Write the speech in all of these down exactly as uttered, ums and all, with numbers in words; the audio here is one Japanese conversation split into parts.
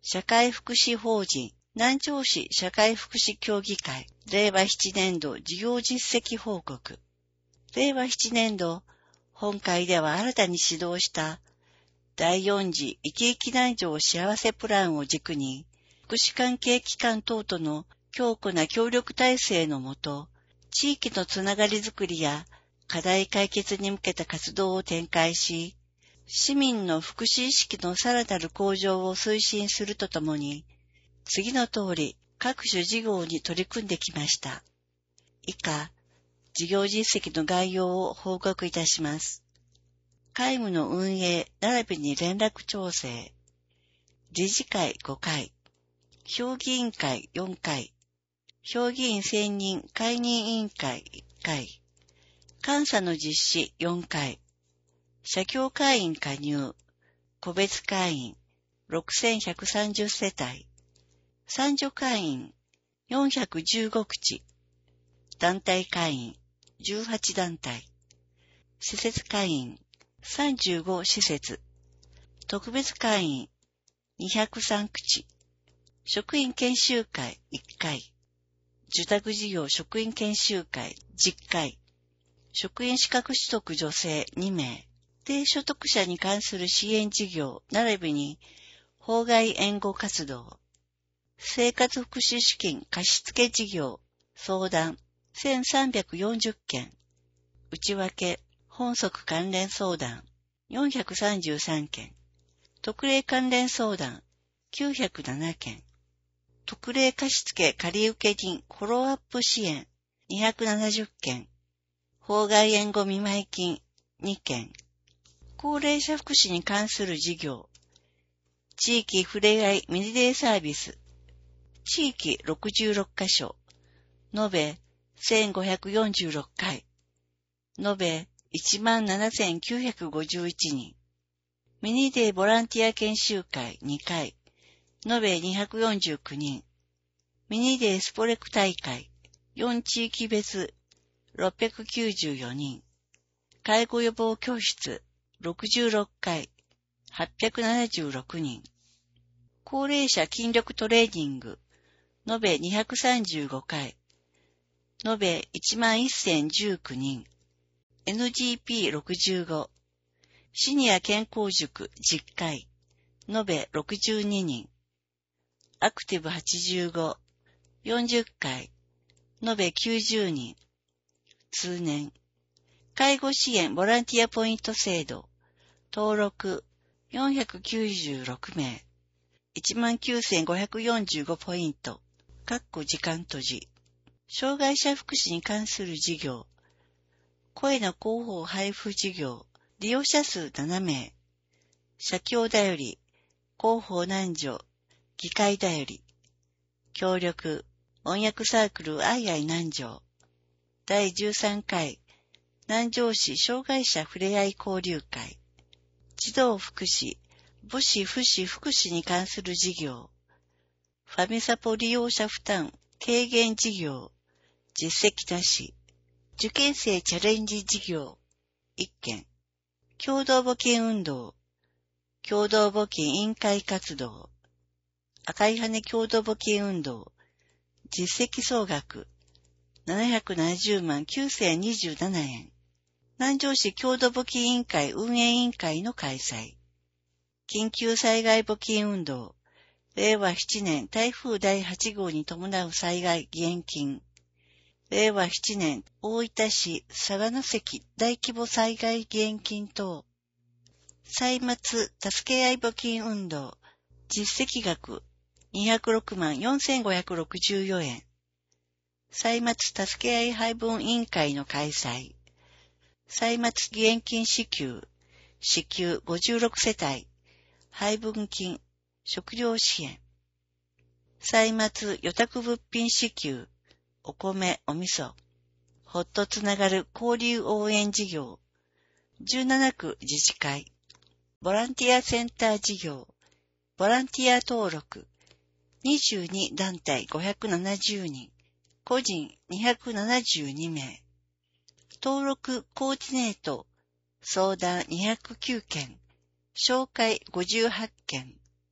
社会福祉法人南城市社会福祉協議会れいわななねんど事業実績報告。れいわななねんど本会では新たに始動しただいよん次生き生き南城幸せプランを軸に福祉関係機関等との強固な協力体制のもと、地域のつながりづくりや課題解決に向けた活動を展開し、市民の福祉意識のさらなる向上を推進するとともに、次の通り各種事業に取り組んできました。以下、事業実績の概要を報告いたします。会務の運営並びに連絡調整、理事会ごかい、評議員会よんかい、評議員選任解任委員会いっかい、監査の実施よんかい、社協会員加入、個別会員ろくせんひゃくさんじゅうせたい、参助会員よんひゃくじゅうごくち、団体会員じゅうはちだんたい、施設会員さんじゅうごしせつ、特別会員にひゃくさんくち、職員研修会いっかい、受託事業職員研修会じゅっかい、職員資格取得助成にめい、低所得者に関する支援事業並びに法外援護活動、生活福祉資金貸付事業相談せんさんびゃくよんじゅっけん、内訳本則関連相談よんひゃくさんじゅうさんけん、特例関連相談きゅうひゃくななけん、特例貸付借受人フォローアップ支援にひゃくななじゅっけん、法外援護見舞金にけん、高齢者福祉に関する事業、地域ふれあいミニデイサービス、地域ろくじゅうろっかしょ、延べせんごひゃくよんじゅうろっかい、延べいちまんななせんきゅうひゃくごじゅういちにん、ミニデイボランティア研修会にかい、延べにひゃくよんじゅうきゅうにん、ミニデイスポレク大会よん地域別ろっぴゃくきゅうじゅうよにん、介護予防教室ろくじゅうろっかい、はっぴゃくななじゅうろくにん、高齢者筋力トレーニング延べにひゃくさんじゅうごかい、延べいちまんせんじゅうきゅうにん、エヌジーピーろくじゅうご、シニア健康塾じゅっかい、延べろくじゅうににん、アクティブはちじゅうご、よんじゅっかい、延べきゅうじゅうにん、通年、介護支援ボランティアポイント制度、登録よんひゃくきゅうじゅうろくめい、いちまんきゅうせんごひゃくよんじゅうごポイント、かっこ時間閉じ、障害者福祉に関する事業、声の広報配布事業、利用者数ななめい、社協だより、広報南城、議会だより、協力、音訳サークルアイアイ南城、だいじゅうさんかい、南城市障害者ふれあい交流会、児童福祉、母子父子福祉に関する事業、ファミサポ利用者負担軽減事業、実績なし、受験生チャレンジ事業いっけん、共同募金運動、共同募金委員会活動、赤い羽共同募金運動、実績総額ななひゃくななじゅうまんきゅうせんにじゅうななえん、南城市共同募金委員会運営委員会の開催、緊急災害募金運動、れいわななねん台風だいはちごうに伴う災害義援金、れいわななねん大分市佐賀関大規模災害義援金等、歳末助け合い募金運動、実績額にひゃくろくまんよんせんごひゃくろくじゅうよえん、歳末助け合い配分委員会の開催、歳末義援金支給、支給ごじゅうろくせたい、配分金、食料支援、歳末予託物品支給、お米、お味噌、ほっとつながる交流応援事業、じゅうななく自治会、ボランティアセンター事業、ボランティア登録、にじゅうにだんたいごひゃくななじゅうにん、個人にひゃくななじゅうにめい、登録コーディネート、相談にひゃくきゅうけん、紹介ごじゅうはっけん、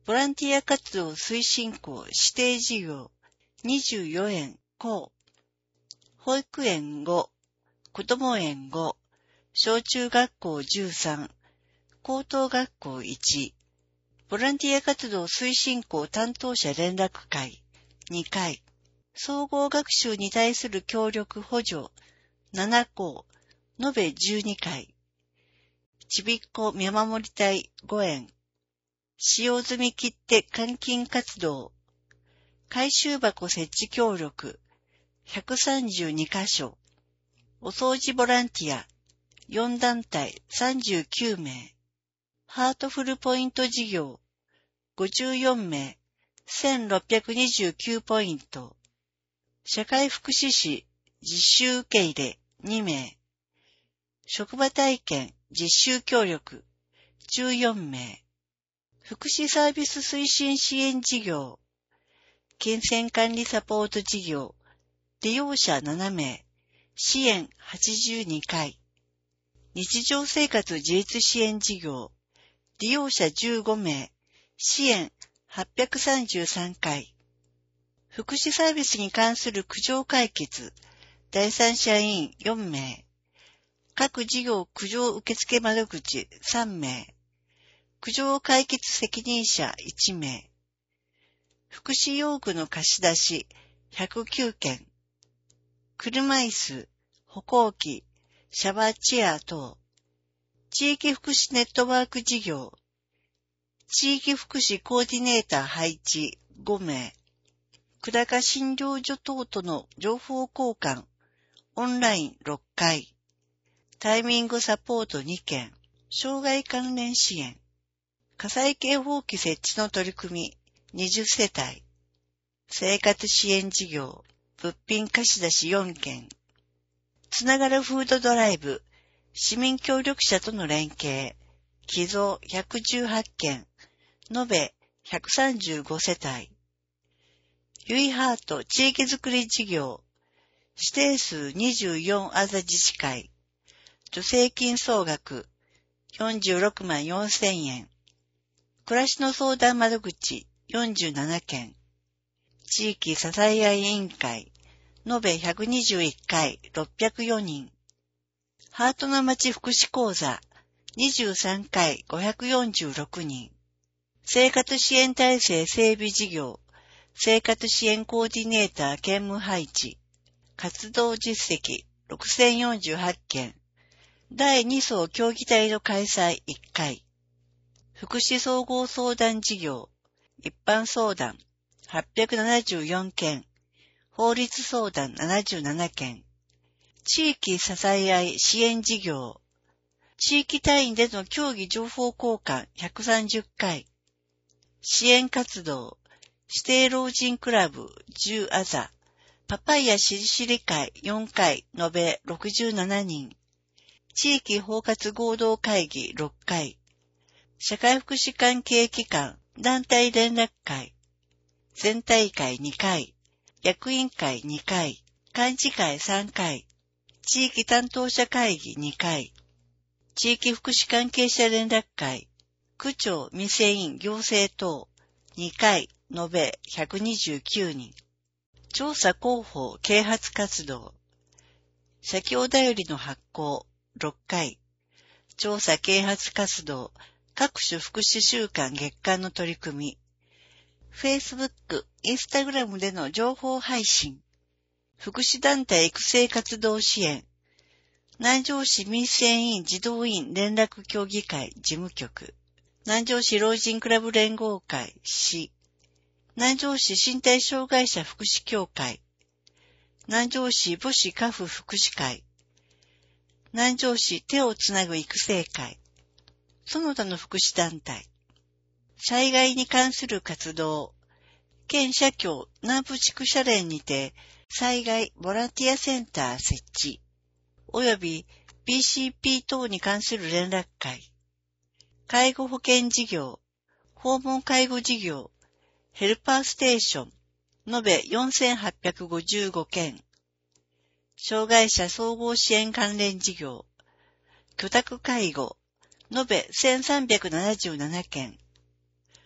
ボランティア活動推進校指定事業にじゅうよえん校、保育園ご、子ども園ご、小中学校じゅうさん、高等学校いち、ボランティア活動推進校担当者連絡会にかい、総合学習に対する協力補助なな校、延べじゅうにかい、ちびっこ見守り隊ごえん、使用済み切手換金活動、回収箱設置協力ひゃくさんじゅうにかしょ、お掃除ボランティアよんだんたいさんじゅうきゅうめい、ハートフルポイント事業ごじゅうよんめい、せんろっぴゃくにじゅうきゅうポイント、社会福祉士実習受け入れにめい、職場体験実習協力じゅうよんめい、福祉サービス推進支援事業、金銭管理サポート事業、利用者ななめい、支援はちじゅうにかい、日常生活自立支援事業、利用者じゅうごめい、支援はっぴゃくさんじゅうさんかい、福祉サービスに関する苦情解決、第三者委員よんめい、各事業苦情受付窓口さんめい、苦情解決責任者いちめい、福祉用具の貸し出しひゃくきゅうけん、車椅子、歩行器、シャワーチェア等、地域福祉ネットワーク事業、地域福祉コーディネーター配置ごめい、久高診療所等との情報交換、オンラインろっかい、タイミングサポートにけん、障害関連支援、火災警報器設置の取り組みにじゅっせたい、生活支援事業、物品貸し出しよんけん、つながるフードドライブ、市民協力者との連携、寄贈ひゃくじゅうはっけん、延べひゃくさんじゅうごせたい、ゆいハート地域づくり事業、指定数にじゅうよんあざ自治会、助成金総額よんじゅうろくまんよんせんえん、暮らしの相談窓口よんじゅうななけん、地域支え合い委員会、延べひゃくにじゅういっかいろっぴゃくよにん、ハートの町福祉講座にじゅうさんかいごひゃくよんじゅうろくにん、生活支援体制整備事業、生活支援コーディネーター兼務配置、活動実績ろくせんよんじゅうはちけん、だいにそう協議体の開催いっかい、福祉総合相談事業、一般相談はっぴゃくななじゅうよんけん、法律相談ななじゅうななけん、地域支え合い支援事業、地域単位での協議情報交換ひゃくさんじゅっかい、支援活動、指定老人クラブじゅうあざ、パパイヤしりしり会よんかい、延べろくじゅうななにん、地域包括合同会議ろっかい、社会福祉関係機関団体連絡会、全体会にかい、役員会にかい、幹事会さんかい、地域担当者会議にかい、地域福祉関係者連絡会、区長、店員、行政等にかい、延べひゃくにじゅうきゅうにん、調査広報啓発活動、社協だよりの発行ろっかい、調査啓発活動、各種福祉週間月間の取り組み、Facebook、Instagram での情報配信、福祉団体育成活動支援、南城市民生委員児童委員連絡協議会事務局、南城市老人クラブ連合会市、南城市身体障害者福祉協会、南城市母子家父福祉会、南城市手をつなぐ育成会、その他の福祉団体、災害に関する活動、県社協南部地区社連にて災害ボランティアセンター設置、および ビーシーピー 等に関する連絡会、介護保険事業、訪問介護事業、ヘルパーステーション、延べよんせんはっぴゃくごじゅうごけん、障害者総合支援関連事業、居宅介護、延べせんさんびゃくななじゅうななけん、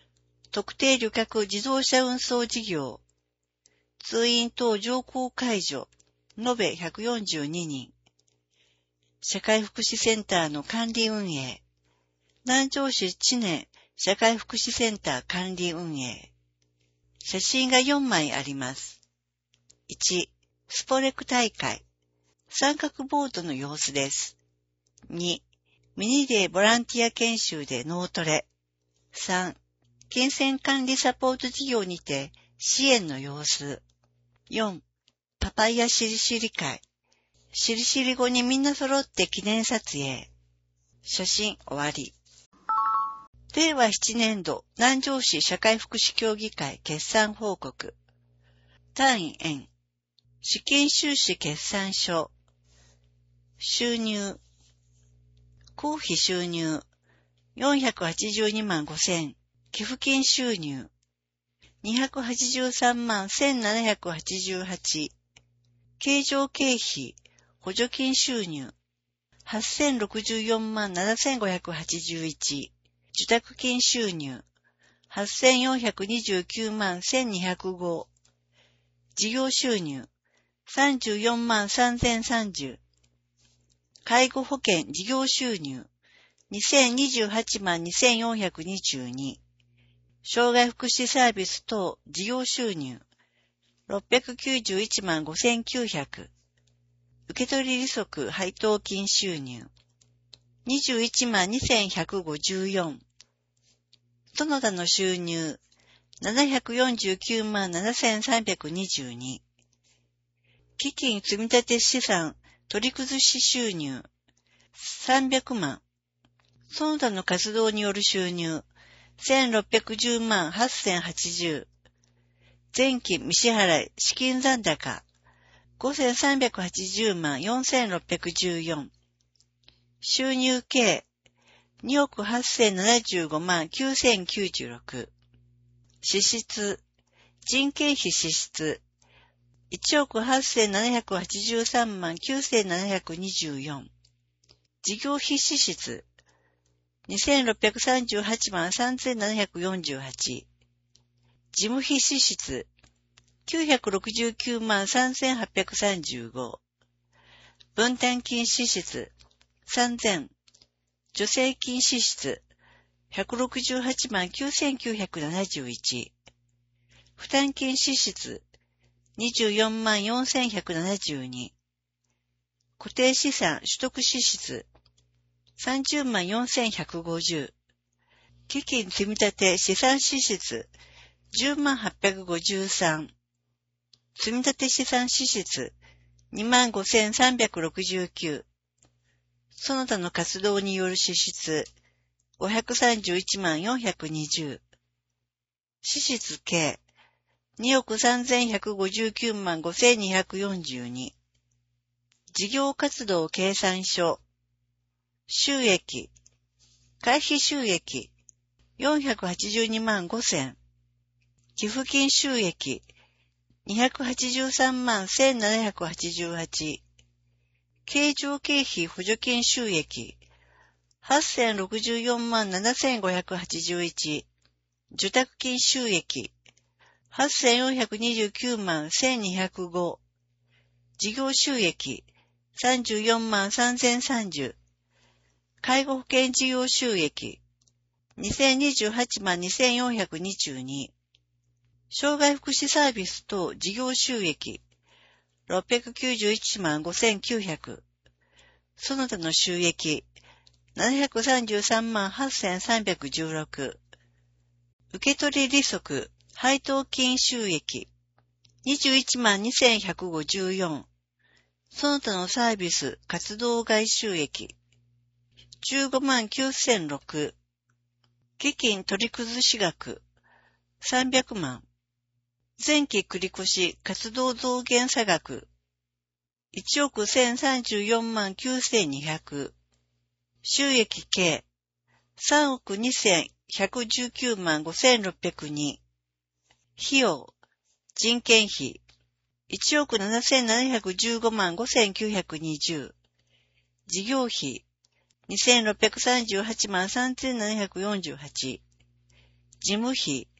特定旅客自動車運送事業、通院等乗降介助、延べひゃくよんじゅうににん、社会福祉センターの管理運営、南城市知念社会福祉センター管理運営。写真がよんまいあります。いち、スポレク大会、三角ボードの様子です。に、ミニデーボランティア研修で脳トレ。さん、金銭管理サポート事業にて支援の様子。よん、パパイヤしりしり会。しりしり後にみんな揃って記念撮影。写真終わり。れいわななねん度南城市社会福祉協議会決算報告。単位円。資金収支決算書。収入。公費収入。よんひゃくはちじゅうにまんごせん。寄付金収入。にひゃくはちじゅうさんまんせんななひゃくはちじゅうはち。経常経費。補助金収入。はっせんろくじゅうよんまんななせんごひゃくはちじゅういち。受託金収入。はっせんよんひゃくにじゅうきゅうまんせんにひゃくご。事業収入。さんじゅうよんまんさんぜんさんじゅう。介護保険事業収入。にせんにじゅうはちまんにせんよんひゃくにじゅうに。障害福祉サービス等事業収入。ろっぴゃくきゅうじゅういちまんごせんきゅうひゃく。受取利息配当金収入。にじゅういちまんにせんひゃくごじゅうよん。その他の収入。ななひゃくよんじゅうきゅうまんななせんさんびゃくにじゅうに。基金積立資産取り崩し収入。さんびゃくまん。その他の活動による収入。せんろっぴゃくじゅうまんはっせんはちじゅう。前期未支払い資金残高。ごせんさんびゃくはちじゅうまんよんせんろっぴゃくじゅうよん。収入計。におくはっせんななじゅうごまんきゅうせんきゅうじゅうろく。支出。人件費支出。いちおくはっせんななひゃくはちじゅうさんまんきゅうせんななひゃくにじゅうよん。事業費支出。にせんろっぴゃくさんじゅうはちまんさんぜんななひゃくよんじゅうはち。事務費支出。きゅうひゃくろくじゅうきゅうまんさんぜんはっぴゃくさんじゅうご。分担金支出。さんぜん。助成金支出。ひゃくろくじゅうはちまんきゅうせんきゅうひゃくななじゅういち。負担金支出。にじゅうよんまんよんせんひゃくななじゅうに。固定資産取得支出。さんじゅうまんよんせんひゃくごじゅう。基金積立資産支出。じゅうまんはっぴゃくごじゅうさん。積立資産支出。にまんごせんさんびゃくろくじゅうきゅう。その他の活動による支出。ごひゃくさんじゅういちまんよんひゃくにじゅう。支出計。におくさんぜんひゃくごじゅうきゅうまんごせんにひゃくよんじゅうに。事業活動計算書。収益。会費収益。よんひゃくはちじゅうにまんごせん。寄付金収益。にひゃくはちじゅうさんまんせんななひゃくはちじゅうはち。経常経費補助金収益。はっせんろくじゅうよんまんななせんごひゃくはちじゅういち。受託金収益。はっせんよんひゃくにじゅうきゅうまんせんにひゃくご。事業収益。さんじゅうよんまんさんぜんさんじゅう。介護保険事業収益。にせんにじゅうはちまんにせんよんひゃくにじゅうに。障害福祉サービス等事業収益。ろっぴゃくきゅうじゅういちまんごせんきゅうひゃく。その他の収益。ななひゃくさんじゅうさんまんはっせんさんびゃくじゅうろく。受取利息、配当金収益。にじゅういちまんにせんひゃくごじゅうよん。その他のサービス、活動外収益。じゅうごまんきゅうせんろく。基金取り崩し額。さんびゃくまん。前期繰越活動増減差額。いちおくせんさんじゅうよんまんきゅうせんにひゃく。収益計。さんおくにせんひゃくじゅうきゅうまんごせんろっぴゃくに。費用。人件費。いちおくななせんななひゃくじゅうごまんごせんきゅうひゃくにじゅう。事業費。にせんろっぴゃくさんじゅうはちまんさんぜんななひゃくよんじゅうはち。事務費。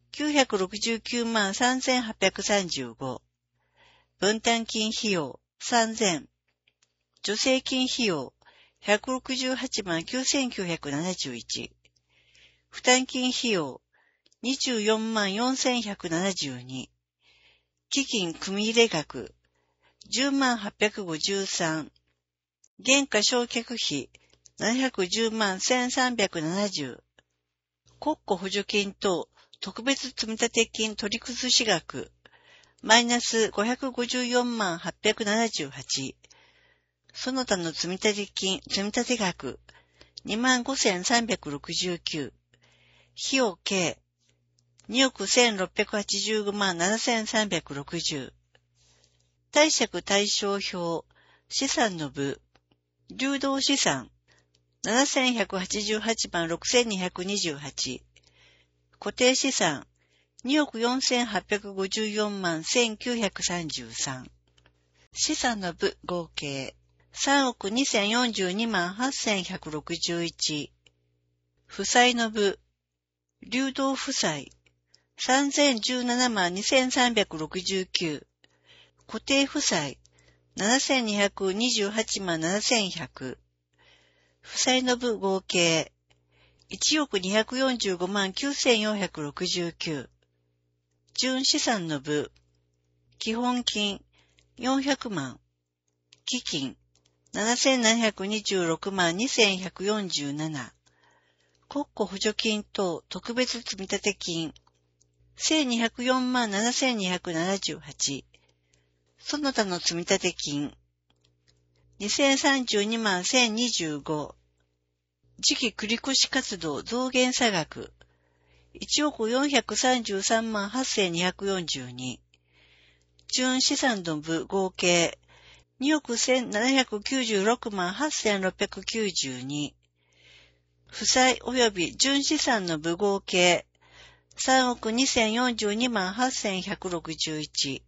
きゅうひゃくろくじゅうきゅうまんさんぜんはっぴゃくさんじゅうご。分担金費用さんぜん。助成金費用ひゃくろくじゅうはちまんきゅうせんきゅうひゃくななじゅういち。負担金費用にじゅうよんまんよんせんひゃくななじゅうに。基金組入れ額じゅうまんはっぴゃくごじゅうさん。原価償却費ななひゃくじゅうまんせんさんびゃくななじゅう。国庫補助金等特別積立金取り崩し額マイナスごひゃくごじゅうよんまんはっぴゃくななじゅうはち。その他の積立金、積立額にまんごせんさんびゃくろくじゅうきゅう。費用計におくせんろっぴゃくはちじゅうごまんななせんさんびゃくろくじゅう。貸借対照表、資産の部、流動資産、ななせんひゃくはちじゅうはちまんろくせんにひゃくにじゅうはち。固定資産、におくよんせんはっぴゃくごじゅうよんまんせんきゅうひゃくさんじゅうさん。資産の部合計、さんおくにせんよんじゅうにまんはっせんひゃくろくじゅういち。負債の部、流動負債、さんぜんじゅうななまんにせんさんびゃくろくじゅうきゅう。固定負債、ななせんにひゃくにじゅうはちまんななせんひゃく。負債の部合計、いちおくにひゃくよんじゅうごまんきゅうせんよんひゃくろくじゅうきゅう。純資産の部、基本金よんひゃくまん。基金ななせんななひゃくにじゅうろくまんにせんひゃくよんじゅうなな。国庫補助金等特別積立金せんにひゃくよんまんななせんにひゃくななじゅうはち。その他の積立金にせんさんじゅうにまんせんにじゅうご。次期繰越活動増減差額いちおくよんひゃくさんじゅうさんまんはっせんにひゃくよんじゅうに。純資産の部合計におくせんななひゃくきゅうじゅうろくまんはっせんろっぴゃくきゅうじゅうに。負債及び純資産の部合計さんおくにせんよんじゅうにまんはっせんひゃくろくじゅういち。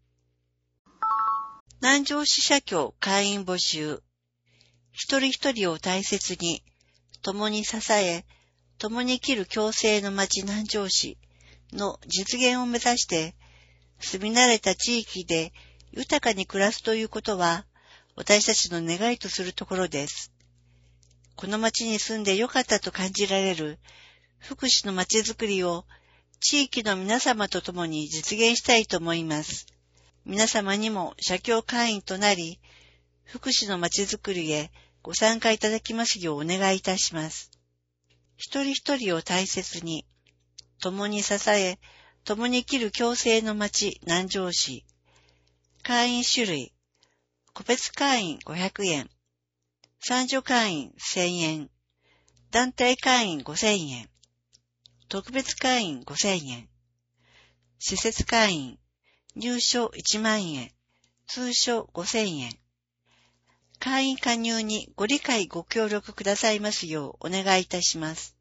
南城市社協会員募集。一人一人を大切に、共に支え、共に生きる共生の町南城市の実現を目指して、住み慣れた地域で豊かに暮らすということは、私たちの願いとするところです。この町に住んでよかったと感じられる福祉の町づくりを地域の皆様と共に実現したいと思います。皆様にも社協会員となり、福祉の町づくりへご参加いただきますようお願いいたします。一人一人を大切に、共に支え、共に生きる共生の町南城市。会員種類、個別会員ごひゃくえん、参助会員せんえん、団体会員ごせんえん、特別会員ごせんえん、施設会員、入所いちまんえん、通所ごせんえん。会員加入にご理解ご協力くださいますようお願いいたします。